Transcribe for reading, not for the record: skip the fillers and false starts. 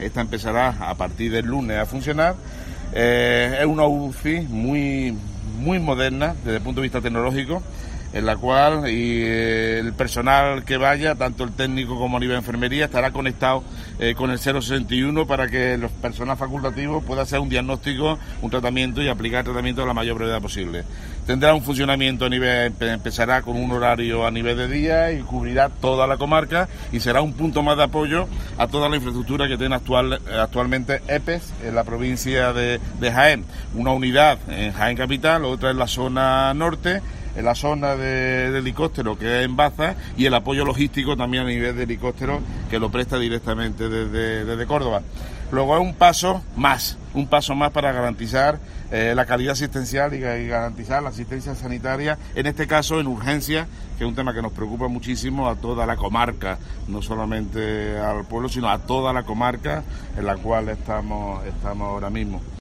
Esta empezará a partir del lunes a funcionar. Es una UCI muy moderna desde el punto de vista tecnológico, en la cual el personal que vaya, tanto el técnico como a nivel de enfermería, estará conectado con el 061 para que los personal facultativos puedan hacer un diagnóstico, un tratamiento y aplicar tratamiento a la mayor brevedad posible. Tendrá un funcionamiento a nivel, empezará con un horario a nivel de día y cubrirá toda la comarca y será un punto más de apoyo a toda la infraestructura que tiene actualmente EPES en la provincia de Jaén. Una unidad en Jaén Capital, otra en la zona norte, en la zona de helicóptero que es en Baza, y el apoyo logístico también a nivel de helicóptero que lo presta directamente desde Córdoba. Luego es un paso más para garantizar la calidad asistencial y garantizar la asistencia sanitaria, en este caso en urgencia, que es un tema que nos preocupa muchísimo a toda la comarca, no solamente al pueblo, sino a toda la comarca en la cual estamos ahora mismo.